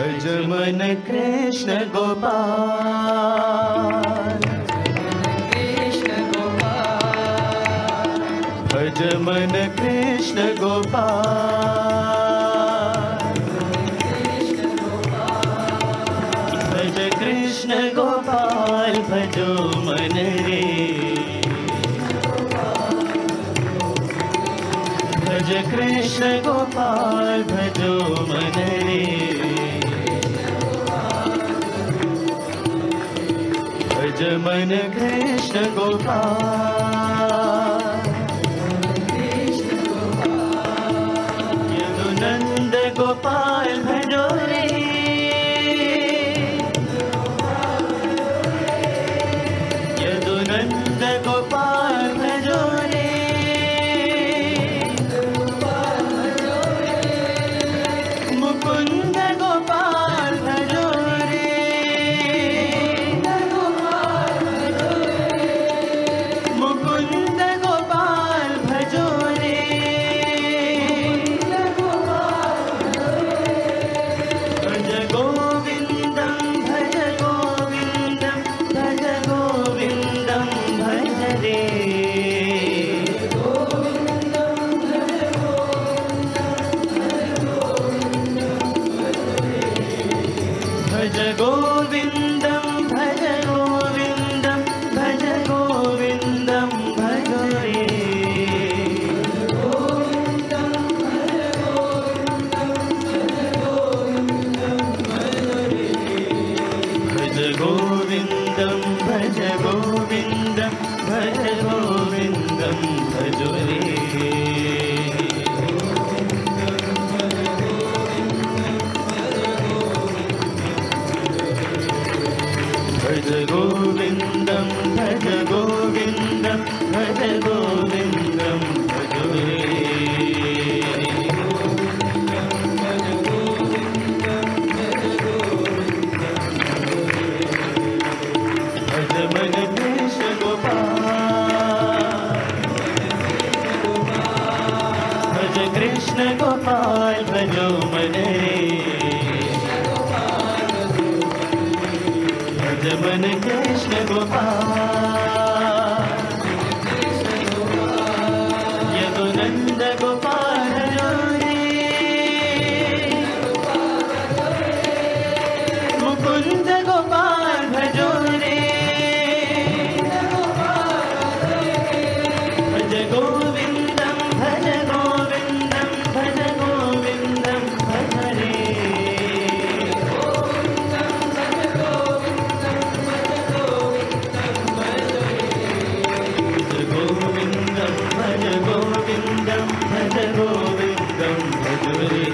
भज मन कृष्ण गोपाल, कृष्ण गोपाल, भज मन कृष्ण गोपाल, भज कृष्ण गोपाल, भजो मन रे, भज कृष्ण गोपाल, भजो मन रे, भज मन कृष्ण गोपाल, यदुनंद गोपाल भजो रे, यदुनंद गोपाल भजो रे, मुकुंद गोपाल भजो रे, मुकुंद गोपाल भजो रे, भज गोविंदम भज गोविंदम, भज गोविंदम भज रे, भज गोविंदम भज गोविंदम, भज गोविंदम भज रे, भज गोविंदम भज गोविंदम, भज गोविंदम भज रे, भज गोविंदम भज गोविंदम, भज गोविंदम भज रे, भज मन कृष्ण गोपाल, भज कृष्ण गोपाल, भजो मन रे, भज मन कृष्ण गोपाल, यदुनंद गोपाल भजो रे, मुकुंद गोपाल भजो रे, भज गोविंदम भज गोविंदम, भज गोविंदम भज रे, गोविंदम भज गोविंदम, भज गोविंदम भज रे,